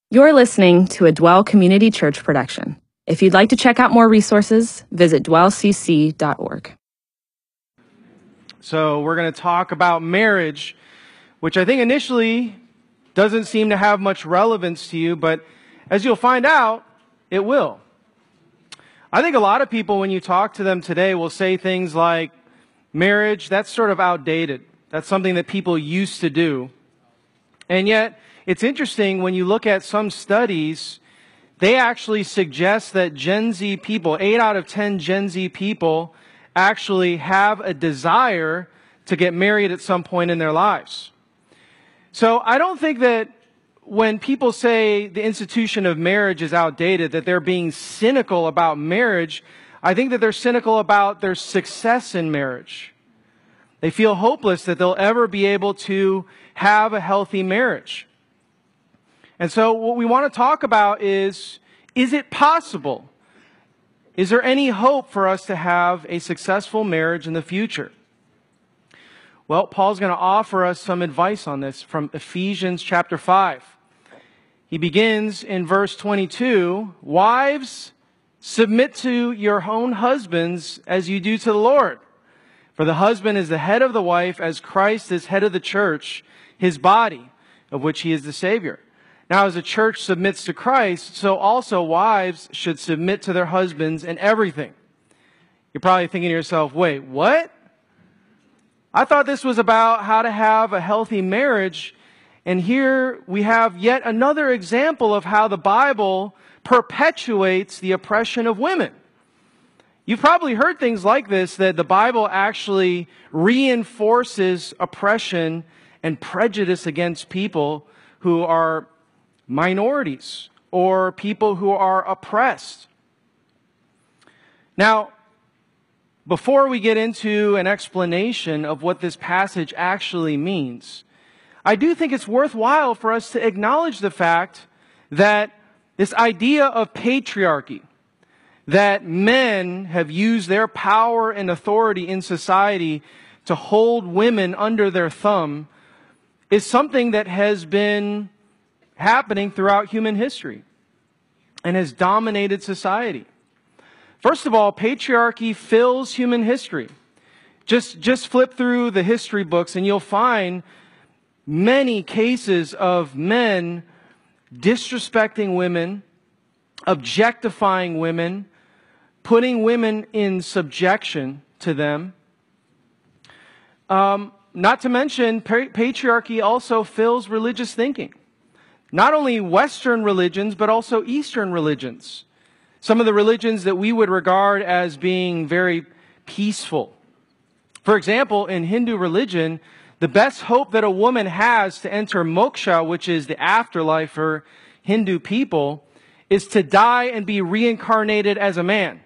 You're listening to a Dwell Community Church production. If you'd like to check out more resources, visit dwellcc.org. So we're going to talk about marriage, which I think initially doesn't seem to have much relevance to you, but as you'll find out, it will. I think a lot of people, when you talk to them today, will say things like, marriage, that's sort of outdated. That's something that people used to do. And yet, it's interesting when you look at some studies, they actually suggest that Gen Z people, 8 out of 10 Gen Z people, actually have a desire to get married at some point in their lives. So I don't think that when people say the institution of marriage is outdated, that they're being cynical about marriage. I think that they're cynical about their success in marriage. They feel hopeless that they'll ever be able to have a healthy marriage. And so what we want to talk about is it possible? Is there any hope for us to have a successful marriage in the future? Well, Paul's going to offer us some advice on this from Ephesians chapter 5. He begins in verse 22, "Wives, submit to your own husbands as you do to the Lord. For the husband is the head of the wife, as Christ is head of the church, his body, of which he is the Savior. Now, as the church submits to Christ, so also wives should submit to their husbands in everything." You're probably thinking to yourself, wait, what? I thought this was about how to have a healthy marriage, and here we have yet another example of how the Bible perpetuates the oppression of women. You've probably heard things like this, that the Bible actually reinforces oppression and prejudice against people who are minorities or people who are oppressed. Now, before we get into an explanation of what this passage actually means, I do think it's worthwhile for us to acknowledge the fact that this idea of patriarchy, that men have used their power and authority in society to hold women under their thumb, is something that has been happening throughout human history and has dominated society. First of all, patriarchy fills human history. Just flip through the history books and you'll find many cases of men disrespecting women, objectifying women, putting women in subjection to them. Not to mention, patriarchy also fills religious thinking. Not only Western religions, but also Eastern religions. Some of the religions that we would regard as being very peaceful. For example, in Hindu religion, the best hope that a woman has to enter moksha, which is the afterlife for Hindu people, is to die and be reincarnated as a man.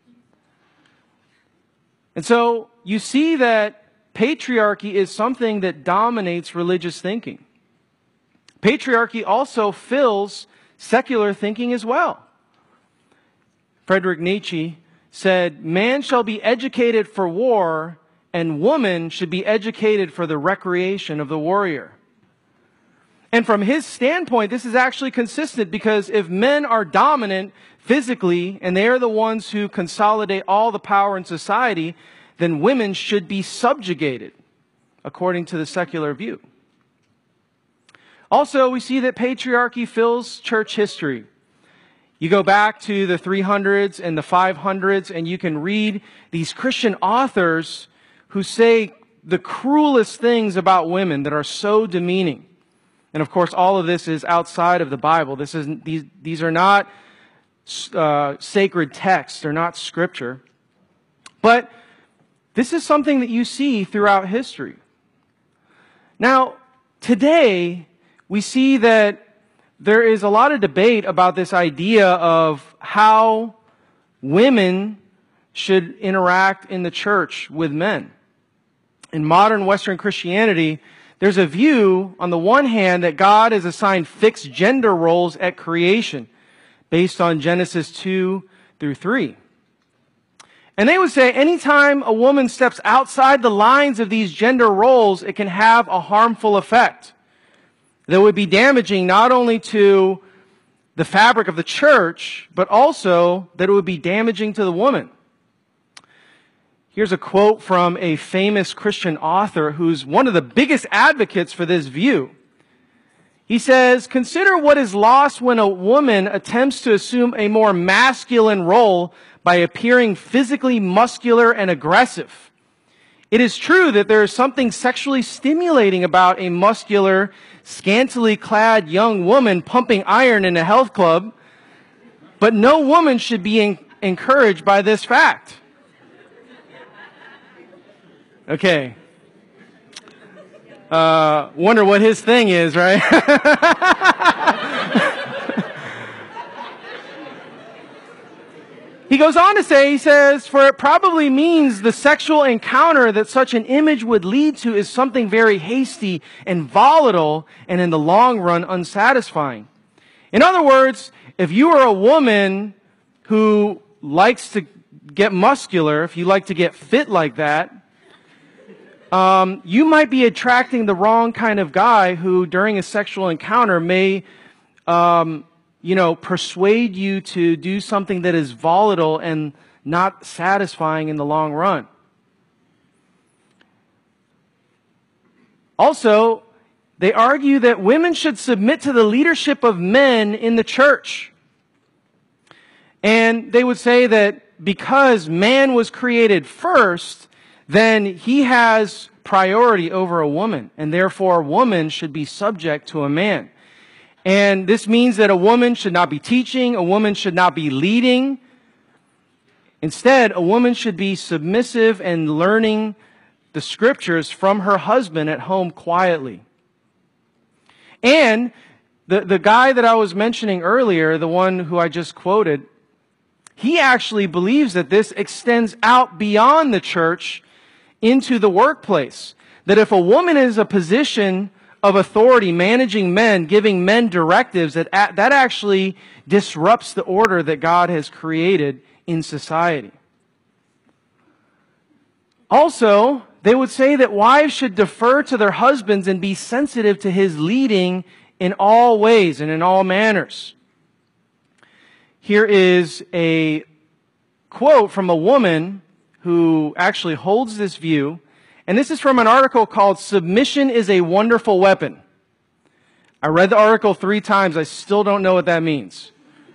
And so you see that patriarchy is something that dominates religious thinking. Patriarchy also fills secular thinking as well. Friedrich Nietzsche said, "Man shall be educated for war, and woman should be educated for the recreation of the warrior." And from his standpoint, this is actually consistent, because if men are dominant physically, and they are the ones who consolidate all the power in society, then women should be subjugated, according to the secular view. Also, we see that patriarchy fills church history. You go back to the 300s and the 500s, and you can read these Christian authors who say the cruelest things about women that are so demeaning. And of course, all of this is outside of the Bible. These are not sacred texts. They're not scripture. But this is something that you see throughout history. Now, today, we see that there is a lot of debate about this idea of how women should interact in the church with men. In modern Western Christianity, there's a view, on the one hand, that God has assigned fixed gender roles at creation, based on Genesis 2 through 3. And they would say anytime a woman steps outside the lines of these gender roles, it can have a harmful effect that would be damaging not only to the fabric of the church, but also that it would be damaging to the woman. Here's a quote from a famous Christian author who's one of the biggest advocates for this view. He says, "Consider what is lost when a woman attempts to assume a more masculine role by appearing physically muscular and aggressive. It is true that there is something sexually stimulating about a muscular, scantily clad young woman pumping iron in a health club, but no woman should be encouraged by this fact." Okay. Wonder what his thing is, right? He goes on to say, he says, "For it probably means the sexual encounter that such an image would lead to is something very hasty and volatile and in the long run unsatisfying." In other words, if you are a woman who likes to get muscular, if you like to get fit like that, you might be attracting the wrong kind of guy who during a sexual encounter may, persuade you to do something that is volatile and not satisfying in the long run. Also, they argue that women should submit to the leadership of men in the church. And they would say that because man was created first, then he has priority over a woman, and therefore a woman should be subject to a man. And this means that a woman should not be teaching, a woman should not be leading. Instead, a woman should be submissive and learning the scriptures from her husband at home quietly. And the guy that I was mentioning earlier, the one who I just quoted, he actually believes that this extends out beyond the church into the workplace. That if a woman is a position of authority, managing men, giving men directives, that actually disrupts the order that God has created in society. Also, they would say that wives should defer to their husbands and be sensitive to his leading in all ways and in all manners. Here is a quote from a woman who actually holds this view. And this is from an article called "Submission is a Wonderful Weapon." I read the article 3 times. I still don't know what that means.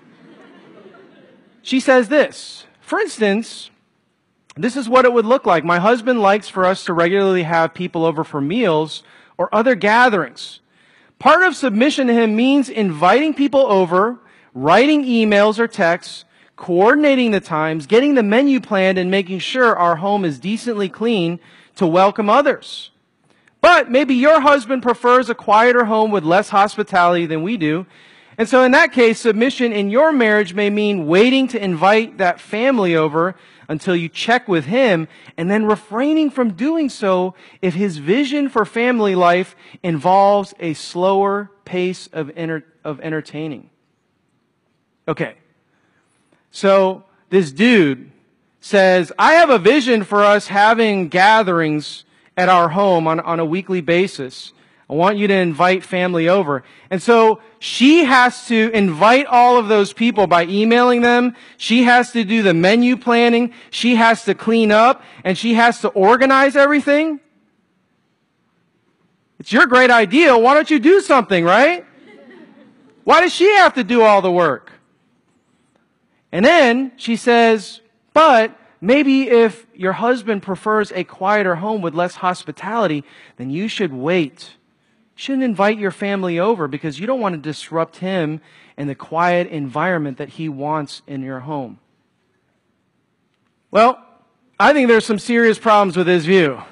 She says this: "For instance, this is what it would look like. My husband likes for us to regularly have people over for meals or other gatherings. Part of submission to him means inviting people over, writing emails or texts, coordinating the times, getting the menu planned, and making sure our home is decently clean to welcome others. But maybe your husband prefers a quieter home with less hospitality than we do. And so in that case, submission in your marriage may mean waiting to invite that family over until you check with him, and then refraining from doing so if his vision for family life involves a slower pace of entertaining." Okay. So this dude says, "I have a vision for us having gatherings at our home on a weekly basis. I want you to invite family over." And so she has to invite all of those people by emailing them. She has to do the menu planning. She has to clean up, and she has to organize everything. It's your great idea. Why don't you do something, right? Why does she have to do all the work? And then she says, "But maybe if your husband prefers a quieter home with less hospitality, then you should wait. You shouldn't invite your family over because you don't want to disrupt him and the quiet environment that he wants in your home." Well, I think there's some serious problems with this view.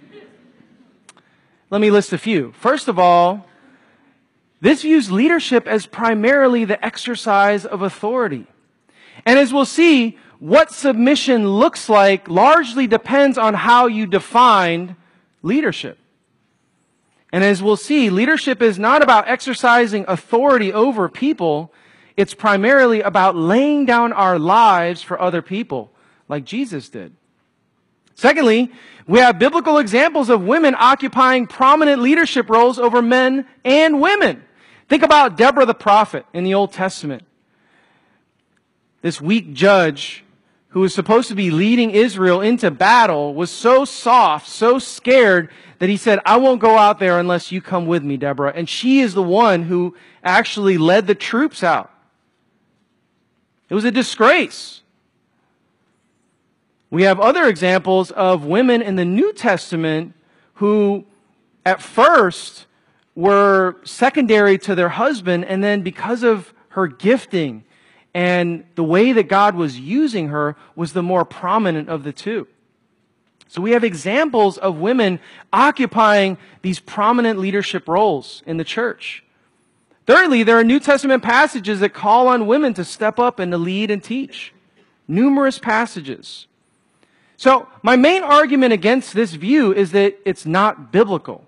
Let me list a few. First of all, this views leadership as primarily the exercise of authority. And as we'll see, what submission looks like largely depends on how you define leadership. And as we'll see, leadership is not about exercising authority over people. It's primarily about laying down our lives for other people, like Jesus did. Secondly, we have biblical examples of women occupying prominent leadership roles over men and women. Think about Deborah the prophet in the Old Testament. This weak judge who was supposed to be leading Israel into battle was so soft, so scared that he said, I won't go out there unless you come with me, Deborah. And she is the one who actually led the troops out. It was a disgrace. We have other examples of women in the New Testament who at first were secondary to their husband, and then because of her gifting and the way that God was using her was the more prominent of the two. So we have examples of women occupying these prominent leadership roles in the church. Thirdly, there are New Testament passages that call on women to step up and to lead and teach. Numerous passages. So my main argument against this view is that it's not biblical.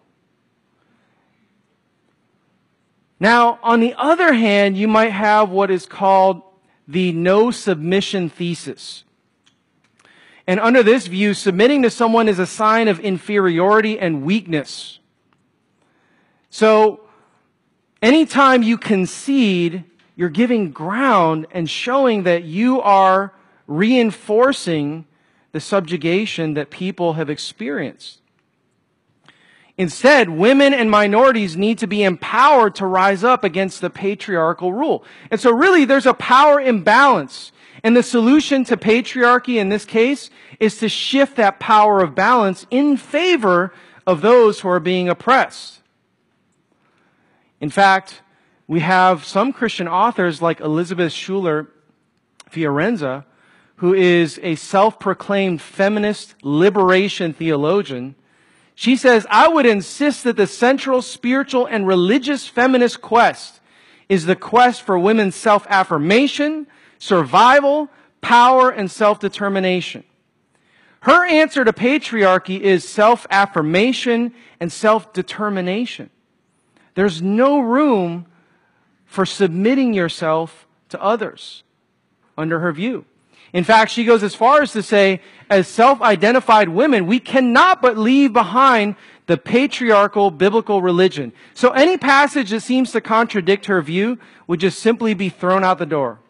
Now, on the other hand, you might have what is called the no submission thesis. And under this view, submitting to someone is a sign of inferiority and weakness. So, anytime you concede, you're giving ground and showing that you are reinforcing the subjugation that people have experienced. Instead, women and minorities need to be empowered to rise up against the patriarchal rule. And so really there's a power imbalance. And the solution to patriarchy in this case is to shift that power of balance in favor of those who are being oppressed. In fact, we have some Christian authors like Elizabeth Schuller Fiorenza, who is a self-proclaimed feminist liberation theologian. She says, I would insist that the central spiritual and religious feminist quest is the quest for women's self-affirmation, survival, power, and self-determination. Her answer to patriarchy is self-affirmation and self-determination. There's no room for submitting yourself to others, under her view. In fact, she goes as far as to say, as self-identified women, we cannot but leave behind the patriarchal biblical religion. So any passage that seems to contradict her view would just simply be thrown out the door.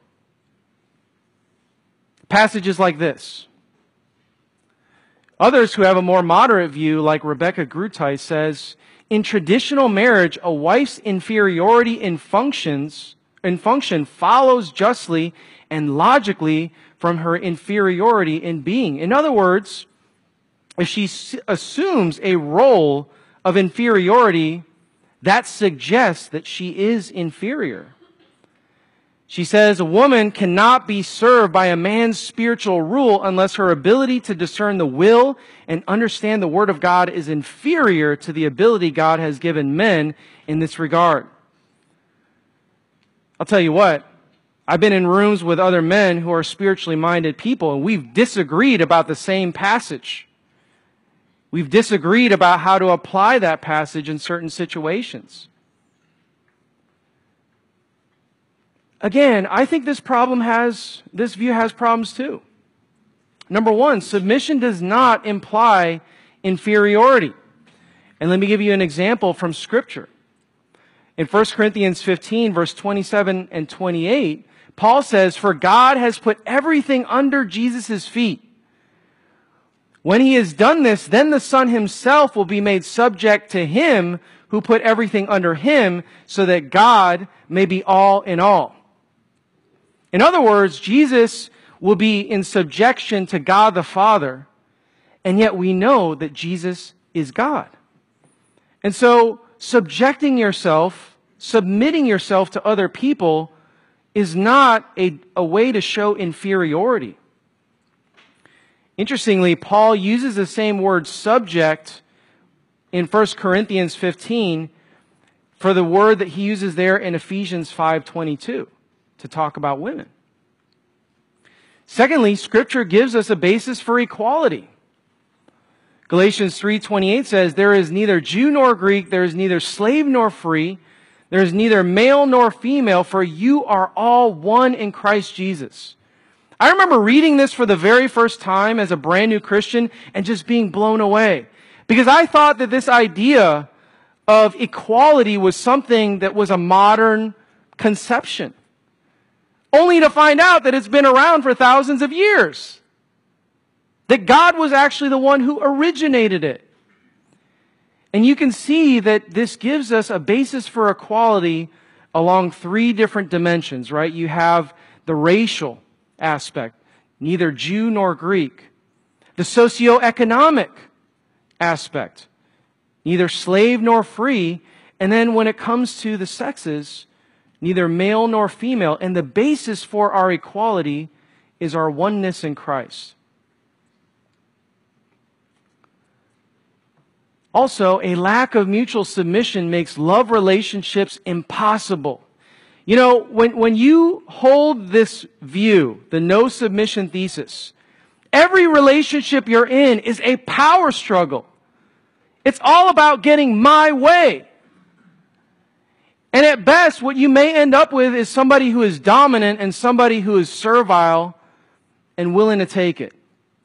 Passages like this. Others who have a more moderate view, like Rebecca Grutai, says, in traditional marriage, a wife's inferiority in function follows justly and logically from her inferiority in being. In other words, if she assumes a role of inferiority, that suggests that she is inferior. She says a woman cannot be served by a man's spiritual rule unless her ability to discern the will and understand the Word of God is inferior to the ability God has given men in this regard. I'll tell you what, I've been in rooms with other men who are spiritually minded people, and we've disagreed about the same passage. We've disagreed about how to apply that passage in certain situations. Again, I think this view has problems too. Number one, submission does not imply inferiority. And let me give you an example from Scripture. In 1 Corinthians 15, verse 27 and 28, Paul says, for God has put everything under Jesus' feet. When he has done this, then the Son himself will be made subject to him who put everything under him, so that God may be all in all. In other words, Jesus will be in subjection to God the Father, and yet we know that Jesus is God. And so, submitting yourself to other people is not a way to show inferiority. Interestingly, Paul uses the same word subject in 1 Corinthians 15 for the word that he uses there in Ephesians 5:22 to talk about women. Secondly, Scripture gives us a basis for equality. Galatians 3:28 says, there is neither Jew nor Greek, there is neither slave nor free, there is neither male nor female, for you are all one in Christ Jesus. I remember reading this for the very first time as a brand new Christian and just being blown away. Because I thought that this idea of equality was something that was a modern conception, only to find out that it's been around for thousands of years, that God was actually the one who originated it. And you can see that this gives us a basis for equality along three different dimensions, right? You have the racial aspect, neither Jew nor Greek. The socioeconomic aspect, neither slave nor free. And then when it comes to the sexes, neither male nor female. And the basis for our equality is our oneness in Christ. Also, a lack of mutual submission makes love relationships impossible. You know, when you hold this view, the no submission thesis, every relationship you're in is a power struggle. It's all about getting my way. And at best, what you may end up with is somebody who is dominant and somebody who is servile and willing to take it.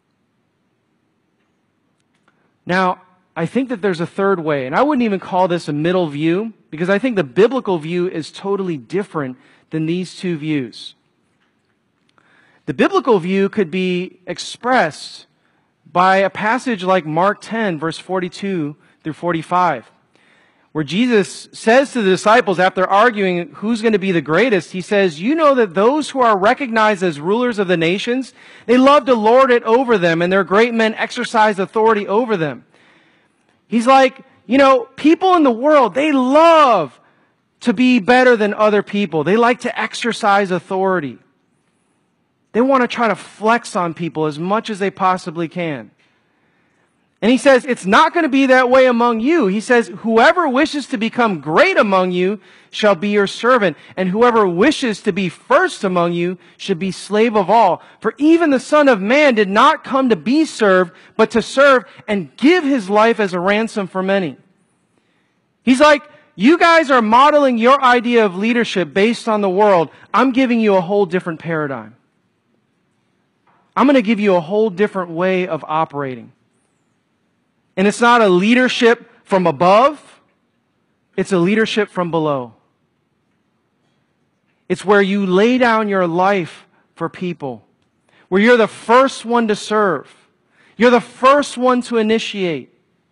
Now, I think that there's a third way, and I wouldn't even call this a middle view, because I think the biblical view is totally different than these two views. The biblical view could be expressed by a passage like Mark 10, verse 42 through 45, where Jesus says to the disciples, after arguing who's going to be the greatest, he says, "You know that those who are recognized as rulers of the nations, they love to lord it over them, and their great men exercise authority over them." He's like, you know, people in the world, they love to be better than other people. They like to exercise authority. They want to try to flex on people as much as they possibly can. And he says, it's not going to be that way among you. He says, whoever wishes to become great among you shall be your servant. And whoever wishes to be first among you should be slave of all. For even the Son of Man did not come to be served, but to serve and give his life as a ransom for many. He's like, you guys are modeling your idea of leadership based on the world. I'm giving you a whole different paradigm. I'm going to give you a whole different way of operating. And it's not a leadership from above. It's a leadership from below. It's where you lay down your life for people. Where you're the first one to serve. You're the first one to initiate.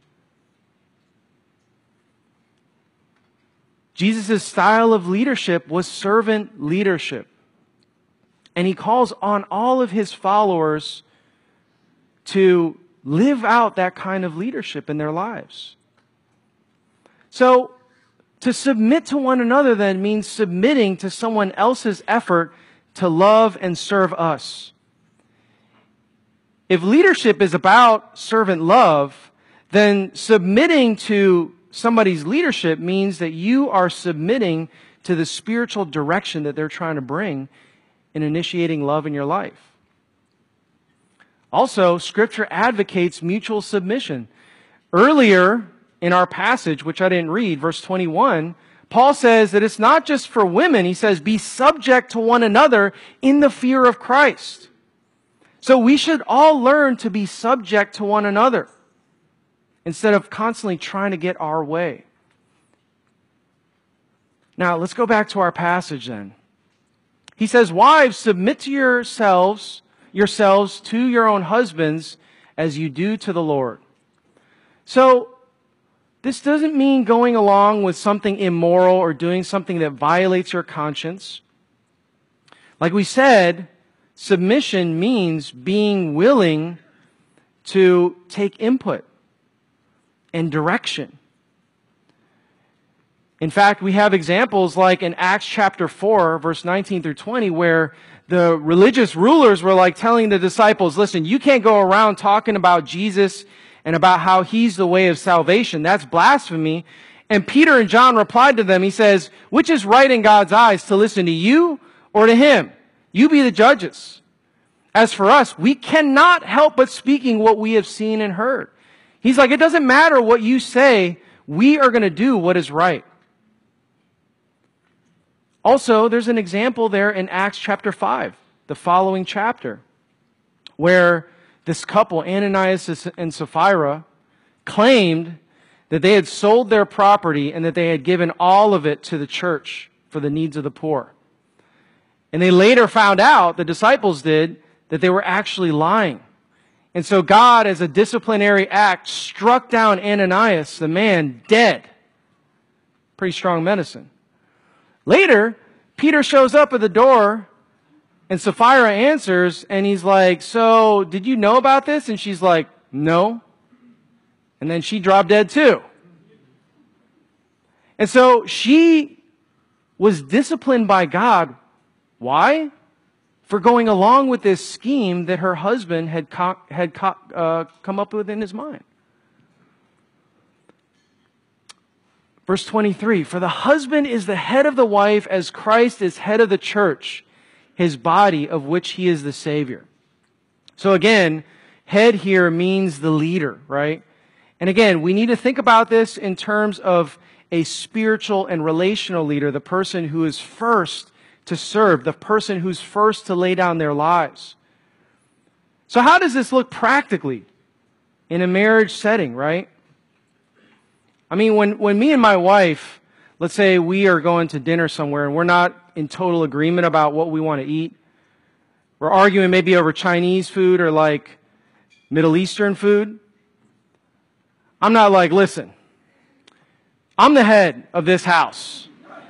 Jesus' style of leadership was servant leadership. And he calls on all of his followers to live out that kind of leadership in their lives. So, to submit to one another then means submitting to someone else's effort to love and serve us. If leadership is about servant love, then submitting to somebody's leadership means that you are submitting to the spiritual direction that they're trying to bring in initiating love in your life. Also, Scripture advocates mutual submission. Earlier in our passage, which I didn't read, verse 21, Paul says that it's not just for women. He says, be subject to one another in the fear of Christ. So we should all learn to be subject to one another instead of constantly trying to get our way. Now, let's go back to our passage then. He says, wives, submit to yourselves to your own husbands as you do to the Lord. So, this doesn't mean going along with something immoral or doing something that violates your conscience. Like we said, submission means being willing to take input and direction. In fact, we have examples like in Acts chapter 4, verse 19 through 20, where the religious rulers were like telling the disciples, listen, you can't go around talking about Jesus and about how he's the way of salvation. That's blasphemy. And Peter and John replied to them. He says, which is right in God's eyes, to listen to you or to him? You be the judges. As for us, we cannot help but speaking what we have seen and heard. He's like, it doesn't matter what you say. We are going to do what is right. Also, there's an example there in Acts chapter 5, the following chapter, where this couple, Ananias and Sapphira, claimed that they had sold their property and that they had given all of it to the church for the needs of the poor. And they later found out, the disciples did, that they were actually lying. And so God, as a disciplinary act, struck down Ananias, the man, dead. Pretty strong medicine. Later, Peter shows up at the door, and Sapphira answers, and he's like, so, did you know about this? And she's like, no. And then she dropped dead too. And so she was disciplined by God. Why? For going along with this scheme that her husband had come up with in his mind. Verse 23, for the husband is the head of the wife as Christ is head of the church, his body of which he is the Savior. So again, head here means the leader, right? And again, we need to think about this in terms of a spiritual and relational leader, the person who is first to serve, the person who's first to lay down their lives. So how does this look practically in a marriage setting, right? I mean, when me and my wife, let's say we are going to dinner somewhere and we're not in total agreement about what we want to eat, we're arguing maybe over Chinese food or like Middle Eastern food, I'm not like, listen, I'm the head of this house.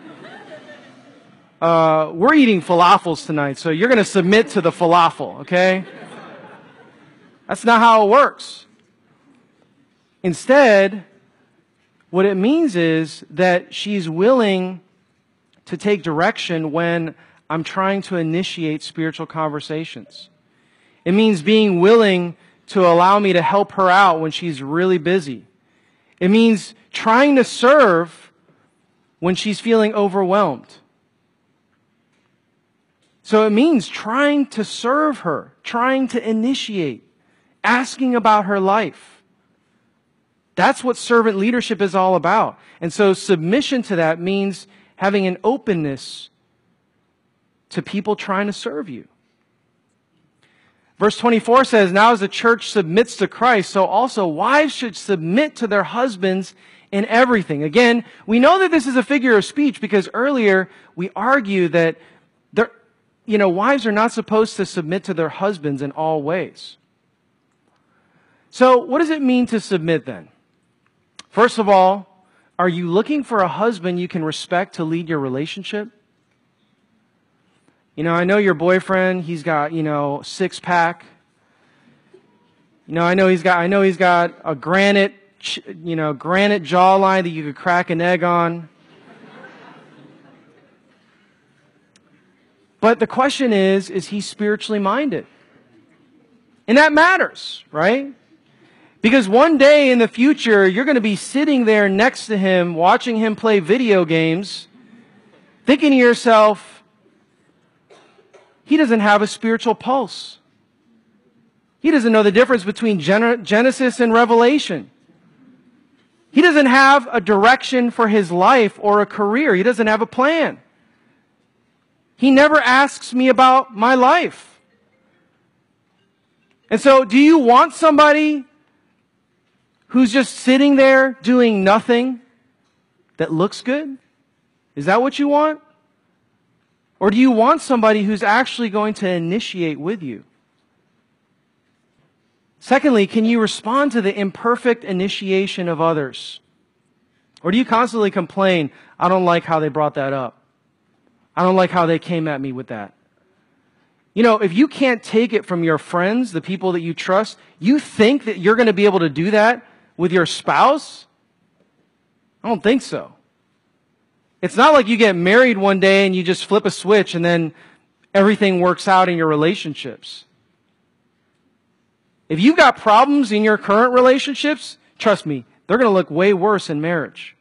We're eating falafels tonight, so you're going to submit to the falafel, okay? That's not how it works. Instead, what it means is that she's willing to take direction when I'm trying to initiate spiritual conversations. It means being willing to allow me to help her out when she's really busy. It means trying to serve when she's feeling overwhelmed. So it means trying to serve her, trying to initiate, asking about her life. That's what servant leadership is all about. And so submission to that means having an openness to people trying to serve you. Verse 24 says, now as the church submits to Christ, so also wives should submit to their husbands in everything. Again, we know that this is a figure of speech because earlier we argue that wives are not supposed to submit to their husbands in all ways. So what does it mean to submit then? First of all, are you looking for a husband you can respect to lead your relationship? I know your boyfriend, he's got, six-pack. I know he's got a granite jawline that you could crack an egg on. But the question is he spiritually minded? And that matters, right? Because one day in the future, you're going to be sitting there next to him, watching him play video games, thinking to yourself, he doesn't have a spiritual pulse. He doesn't know the difference between Genesis and Revelation. He doesn't have a direction for his life or a career. He doesn't have a plan. He never asks me about my life. And so, do you want somebody who's just sitting there doing nothing that looks good? Is that what you want? Or do you want somebody who's actually going to initiate with you? Secondly, can you respond to the imperfect initiation of others? Or do you constantly complain, I don't like how they brought that up. I don't like how they came at me with that. If you can't take it from your friends, the people that you trust, you think that you're going to be able to do that with your spouse? I don't think so. It's not like you get married one day and you just flip a switch and then everything works out in your relationships. If you've got problems in your current relationships, trust me, they're going to look way worse in marriage.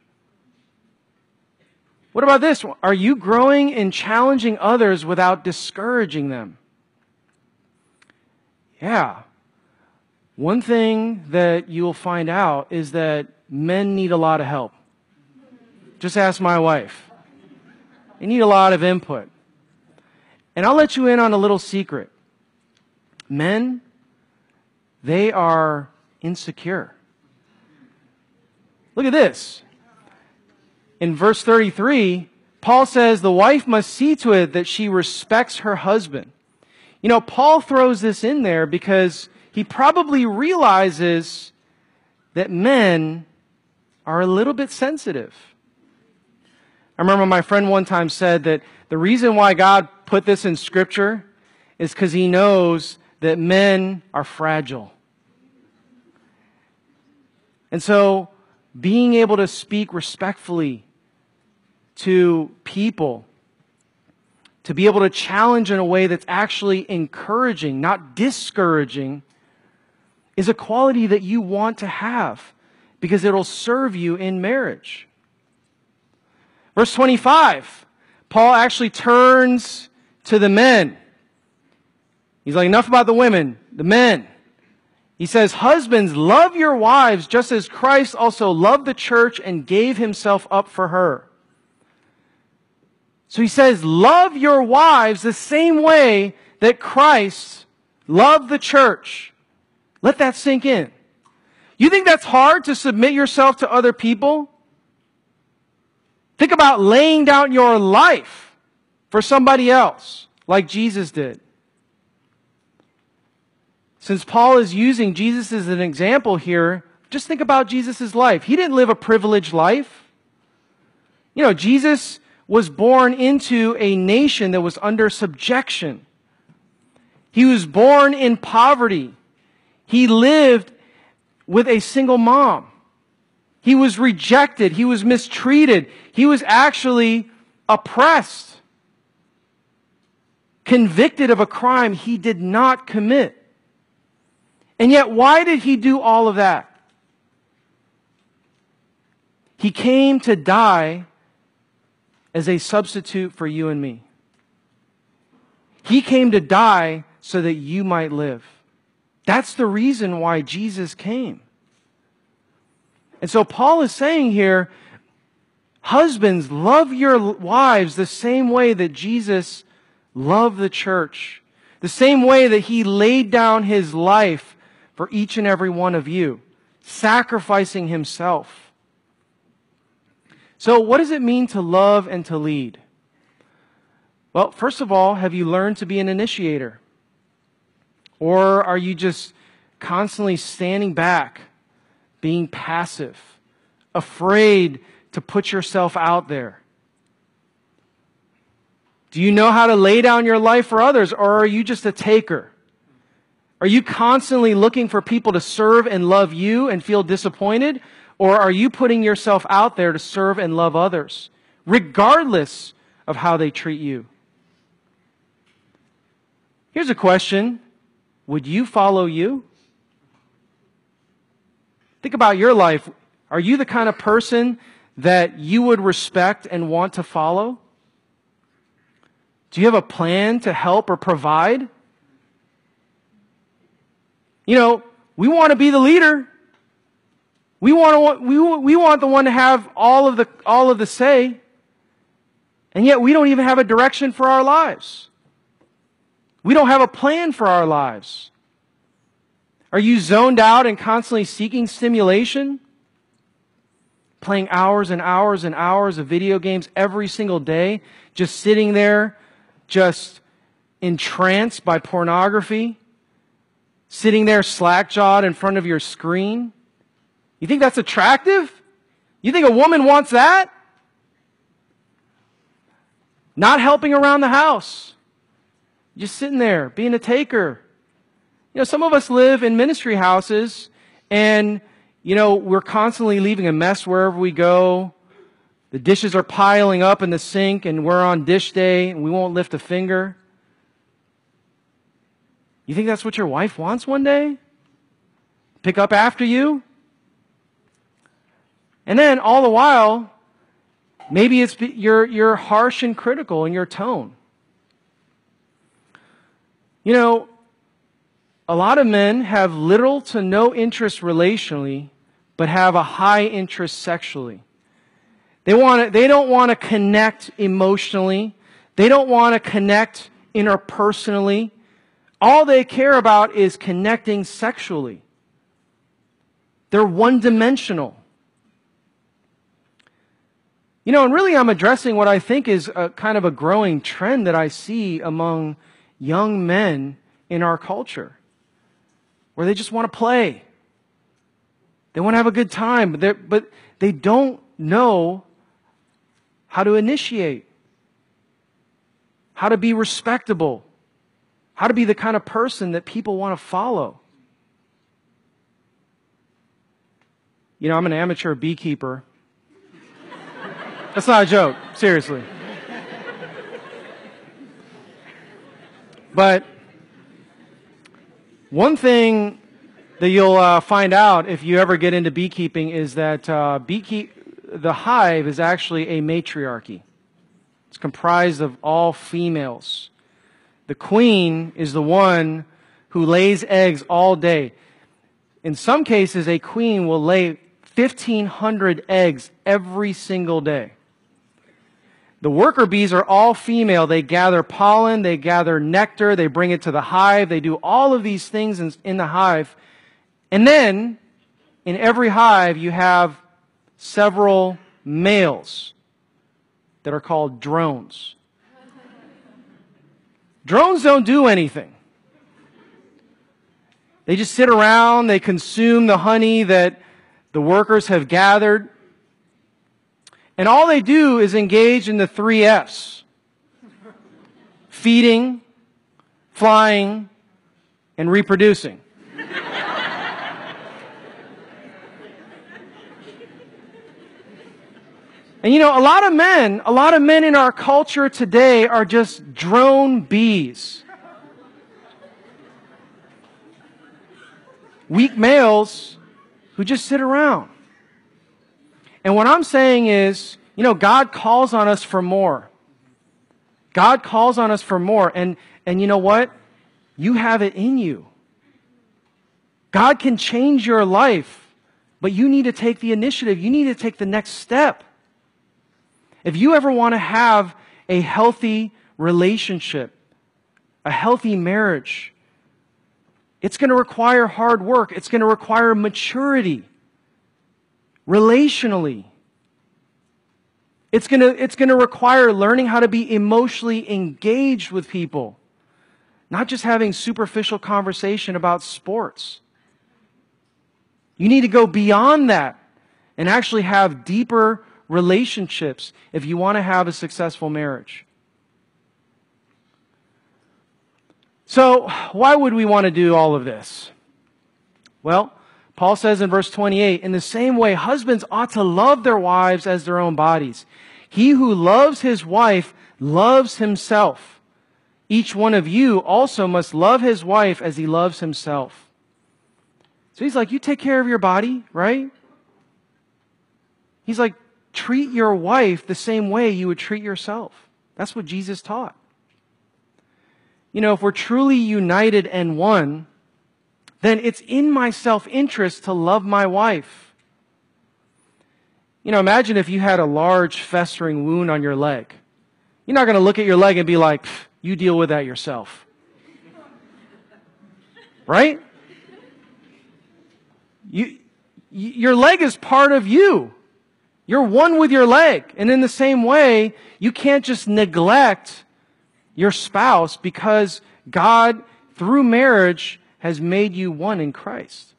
What about this? Are you growing and challenging others without discouraging them? Yeah. One thing that you'll find out is that men need a lot of help. Just ask my wife. They need a lot of input. And I'll let you in on a little secret. Men, they are insecure. Look at this. In verse 33, Paul says the wife must see to it that she respects her husband. You know, Paul throws this in there because he probably realizes that men are a little bit sensitive. I remember my friend one time said that the reason why God put this in Scripture is because He knows that men are fragile. And so, being able to speak respectfully to people, to be able to challenge in a way that's actually encouraging, not discouraging, is a quality that you want to have because it'll serve you in marriage. Verse 25, Paul actually turns to the men. He's like, enough about the women, the men. He says, husbands, love your wives just as Christ also loved the church and gave Himself up for her. So he says, love your wives the same way that Christ loved the church. Let that sink in. You think that's hard to submit yourself to other people? Think about laying down your life for somebody else, like Jesus did. Since Paul is using Jesus as an example here, just think about Jesus' life. He didn't live a privileged life. You know, Jesus was born into a nation that was under subjection. He was born in poverty. He lived with a single mom. He was rejected. He was mistreated. He was actually oppressed, convicted of a crime he did not commit. And yet, why did He do all of that? He came to die as a substitute for you and me. He came to die so that you might live. That's the reason why Jesus came. And so Paul is saying here, husbands, love your wives the same way that Jesus loved the church, the same way that He laid down His life for each and every one of you, sacrificing Himself. So what does it mean to love and to lead? Well, first of all, have you learned to be an initiator? Or are you just constantly standing back, being passive, afraid to put yourself out there? Do you know how to lay down your life for others, or are you just a taker? Are you constantly looking for people to serve and love you and feel disappointed? Or are you putting yourself out there to serve and love others, regardless of how they treat you? Here's a question. Would you follow you? Think about your life. Are you the kind of person that you would respect and want to follow? Do you have a plan to help or provide? You know, we want to be the leader. We want the one to have all of the say. And yet we don't even have a direction for our lives. We don't have a plan for our lives. Are you zoned out and constantly seeking stimulation? Playing hours and hours and hours of video games every single day, just sitting there, just entranced by pornography, sitting there slack-jawed in front of your screen? You think that's attractive? You think a woman wants that? Not helping around the house. Just sitting there, being a taker. You know, some of us live in ministry houses and, you know, we're constantly leaving a mess wherever we go. The dishes are piling up in the sink and we're on dish day and we won't lift a finger. You think that's what your wife wants one day? Pick up after you? And then all the while, maybe it's you're harsh and critical in your tone. You know, a lot of men have little to no interest relationally, but have a high interest sexually. They don't want to connect emotionally. They don't want to connect interpersonally. All they care about is connecting sexually. They're one-dimensional. And really I'm addressing what I think is a kind of a growing trend that I see among young men in our culture, where they just want to play. They want to have a good time, but they don't know how to initiate, how to be respectable, how to be the kind of person that people want to follow. I'm an amateur beekeeper. That's not a joke, seriously. But one thing that you'll find out if you ever get into beekeeping is that the hive is actually a matriarchy. It's comprised of all females. The queen is the one who lays eggs all day. In some cases, a queen will lay 1,500 eggs every single day. The worker bees are all female. They gather pollen, they gather nectar, they bring it to the hive, they do all of these things in the hive. And then, in every hive, you have several males that are called drones. Drones don't do anything. They just sit around, they consume the honey that the workers have gathered. And all they do is engage in the 3 F's. Feeding, flying, and reproducing. And a lot of men in our culture today are just drone bees. Weak males who just sit around. And what I'm saying is, God calls on us for more. God calls on us for more. And you know what? You have it in you. God can change your life, but you need to take the initiative. You need to take the next step. If you ever want to have a healthy relationship, a healthy marriage, it's going to require hard work. It's going to require maturity. Relationally. It's going to require learning how to be emotionally engaged with people. Not just having superficial conversation about sports. You need to go beyond that and actually have deeper relationships if you want to have a successful marriage. So, why would we want to do all of this? Well, Paul says in verse 28, in the same way, husbands ought to love their wives as their own bodies. He who loves his wife loves himself. Each one of you also must love his wife as he loves himself. So he's like, you take care of your body, right? He's like, treat your wife the same way you would treat yourself. That's what Jesus taught. If we're truly united and one, then it's in my self-interest to love my wife. Imagine if you had a large festering wound on your leg. You're not going to look at your leg and be like, you deal with that yourself. Right? Your leg is part of you. You're one with your leg. And in the same way, you can't just neglect your spouse because God, through marriage, has made you one in Christ.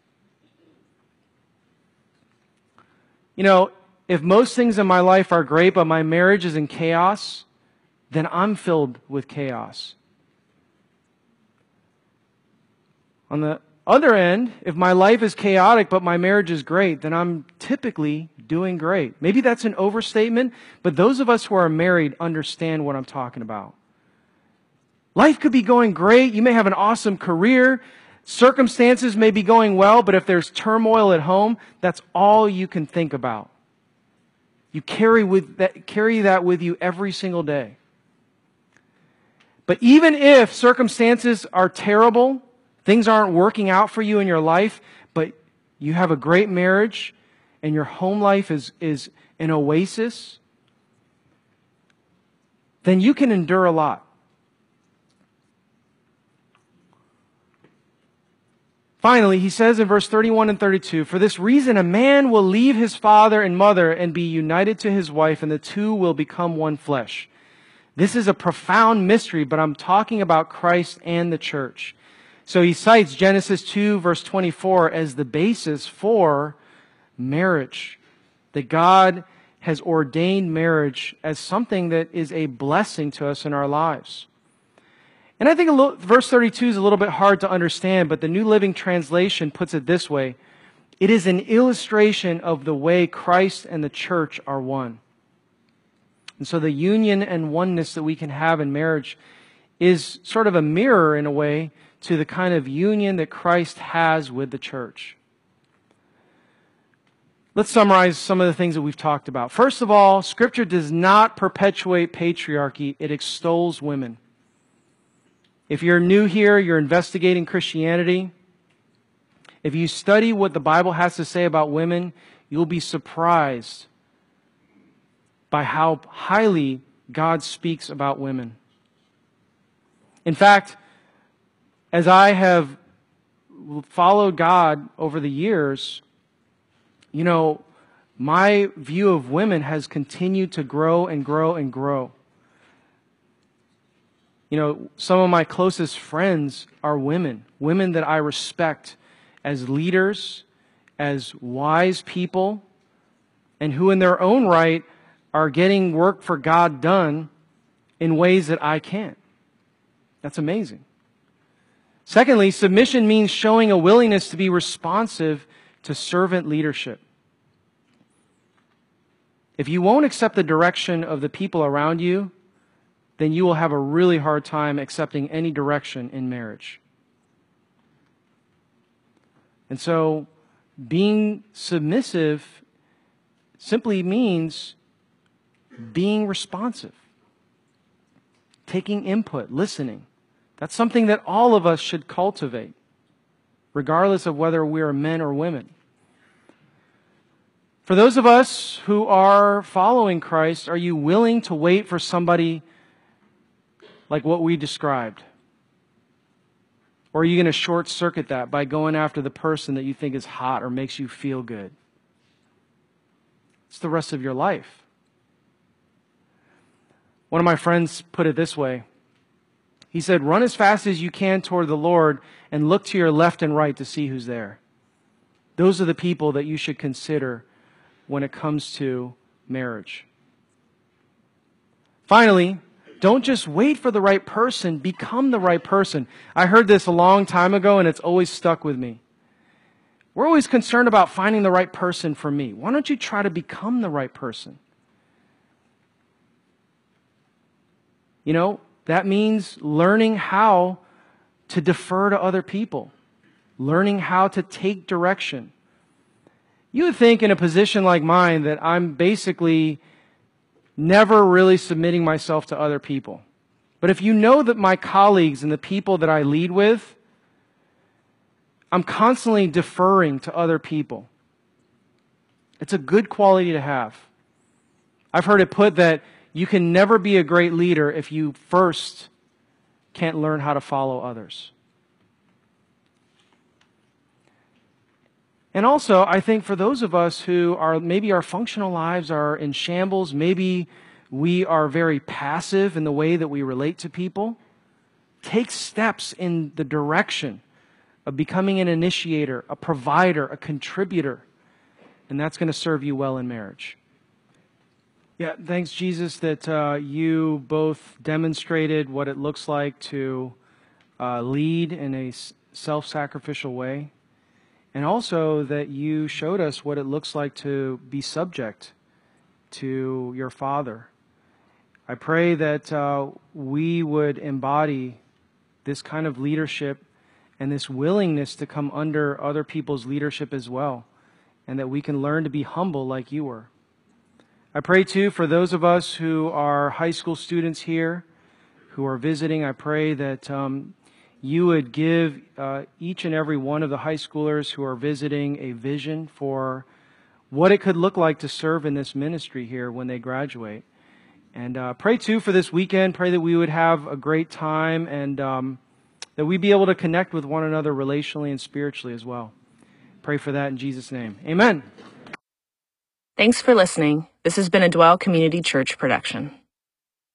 If most things in my life are great, but my marriage is in chaos, then I'm filled with chaos. On the other end, if my life is chaotic, but my marriage is great, then I'm typically doing great. Maybe that's an overstatement, but those of us who are married understand what I'm talking about. Life could be going great. You may have an awesome career. Circumstances may be going well, but if there's turmoil at home, that's all you can think about. You carry that with you every single day. But even if circumstances are terrible, things aren't working out for you in your life, but you have a great marriage and your home life is an oasis, then you can endure a lot. Finally, he says in verse 31 and 32, "For this reason a man will leave his father and mother and be united to his wife, and the two will become one flesh." This is a profound mystery, but I'm talking about Christ and the church. So he cites Genesis 2, verse 24 as the basis for marriage. That God has ordained marriage as something that is a blessing to us in our lives. And I think verse 32 is a little bit hard to understand, but the New Living Translation puts it this way: it is an illustration of the way Christ and the church are one. And so the union and oneness that we can have in marriage is sort of a mirror, in a way, to the kind of union that Christ has with the church. Let's summarize some of the things that we've talked about. First of all, Scripture does not perpetuate patriarchy. It extols women. If you're new here, you're investigating Christianity. If you study what the Bible has to say about women, you'll be surprised by how highly God speaks about women. In fact, as I have followed God over the years, my view of women has continued to grow and grow and grow. Some of my closest friends are women that I respect as leaders, as wise people, and who in their own right are getting work for God done in ways that I can't. That's amazing. Secondly, submission means showing a willingness to be responsive to servant leadership. If you won't accept the direction of the people around you, then you will have a really hard time accepting any direction in marriage. And so, being submissive simply means being responsive, taking input, listening. That's something that all of us should cultivate, regardless of whether we are men or women. For those of us who are following Christ, are you willing to wait for somebody like what we described? Or are you going to short circuit that by going after the person that you think is hot or makes you feel good? It's the rest of your life. One of my friends put it this way. He said, "Run as fast as you can toward the Lord and look to your left and right to see who's there." Those are the people that you should consider when it comes to marriage. Finally, don't just wait for the right person, become the right person. I heard this a long time ago and it's always stuck with me. We're always concerned about finding the right person for me. Why don't you try to become the right person? That means learning how to defer to other people, learning how to take direction. You would think in a position like mine that I'm basically never really submitting myself to other people. But if you know that my colleagues and the people that I lead with, I'm constantly deferring to other people. It's a good quality to have. I've heard it put that you can never be a great leader if you first can't learn how to follow others. And also, I think for those of us who are, maybe our functional lives are in shambles, maybe we are very passive in the way that we relate to people, take steps in the direction of becoming an initiator, a provider, a contributor, and that's going to serve you well in marriage. Yeah, thanks, Jesus, that you both demonstrated what it looks like to lead in a self-sacrificial way, and also that you showed us what it looks like to be subject to your Father. I pray that we would embody this kind of leadership and this willingness to come under other people's leadership as well, and that we can learn to be humble like you were. I pray too for those of us who are high school students here, who are visiting. I pray that you would give each and every one of the high schoolers who are visiting a vision for what it could look like to serve in this ministry here when they graduate. And pray too for this weekend. Pray that we would have a great time and that we be able to connect with one another relationally and spiritually as well. Pray for that in Jesus' name. Amen. Thanks for listening. This has been a Dwell Community Church production.